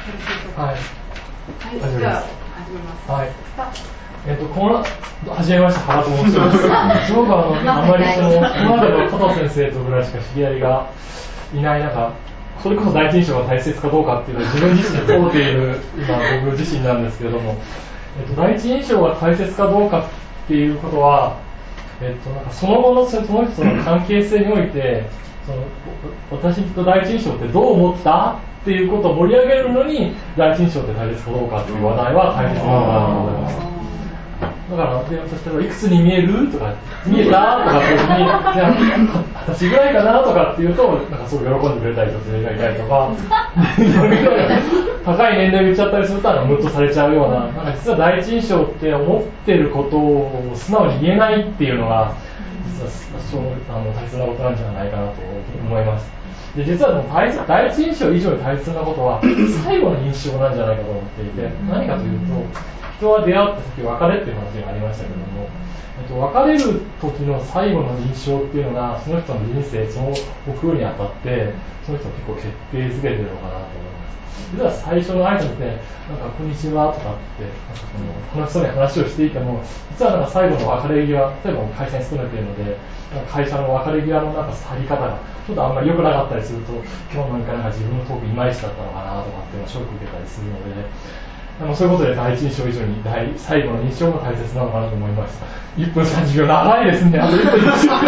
はい。 はい、じゃあ始めます。 はい。はじめまして、原と申します。僕はあまりこのまでの加藤先生とぐらいしか知り合いがいない中、それこそ第一印象が大切かどうかっていうのを自分自身で問うている今僕自身なんですけれども、第一印象が大切かどうかっていうことは、なんかその後のその人の関係性において、私と第一印象ってどう思ったっていうことを盛り上げるのに第一印象って大切かどうかっていう話題は大切なのかなと思います。だから例えばいくつに見えるとか見えたとかっていうふうに20歳ぐらいかなとかっていうとなんかすごい喜んでくれたり女性がいたりとか高い年齢を言っちゃったりするとムッとされちゃうような、なんか実は第一印象って思ってることを素直に言えないっていうのが実は大切なことなんじゃないかなと思います。で実は第一印象以上に大切なことは最後の印象なんじゃないかと思っていて、何かというと人は出会った時別れっていう話がありましたけども、別れる時の最後の印象っていうのがその人の人生その送るにあたってその人を結構決定づけてるのかなと思います。実は最初の挨拶でなんかこんにちはとかって楽しそうに話をしていても、実はなんか最後の別れ際、例えば会社に勤めているので会社の別れ際のなんか去り方がちょっとあんまり良くなかったりすると、今日なんか自分のトークいまいちだったのかなとかっていうのをショック受けたりするので、そういうことで第一印象以上に最後の印象が大切なのかなと思いました。1分30秒長いですね。あと1分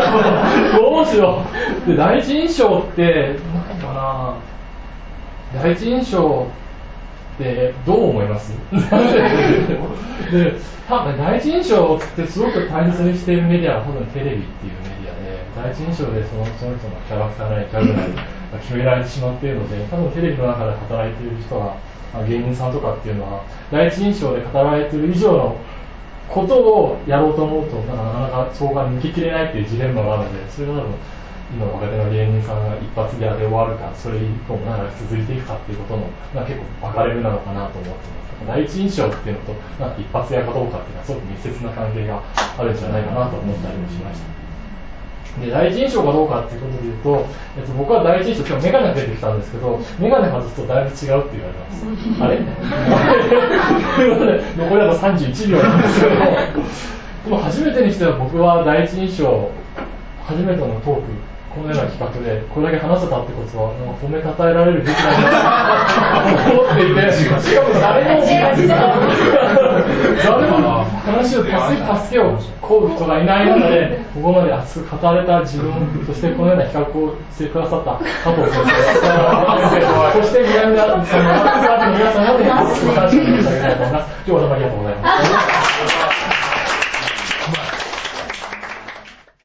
30秒どうしよう。で第一印象って何かな、第一印象ってどう思いますで多分第一印象ってすごく大切にしているメディアは多分テレビっていうメディアで、第一印象でその人のキャラクターなりキャラなりが決められてしまっているので、多分テレビの中で働いている人は芸人さんとかっていうのは第一印象で語られている以上のことをやろうと思うとなかなかそこが抜ききれないっていうジレンマがあるので、それが多分今の若手の芸人さんが一発ギャラで終わるかそれ以降も長く続いていくかっていうことの結構分かれ目なのかなと思ってます。第一印象っていうのと一発屋かどうかっていうのはすごく密接な関係があるんじゃないかなと思ったりもしました。で第一印象かどうかっていうことでいうと、僕は第一印象、今日メガネ出てきたんですけど、メガネ外すとだいぶ違うって言われてます。あれということで残りあと31秒なんですけども、でも初めてにしては僕は第一印象、初めてのトーク、このような企画でこれだけ話せたってことはもう褒めたたえられるべきなんだと思っていて、しかも誰も話を助けを請う人がいない中でここまで熱く語れた自分、そしてこのような企画をしてくださった加藤先生そして南田さんの皆さんまで感謝申し上げたいと思います。今日はどうもありがとうございます。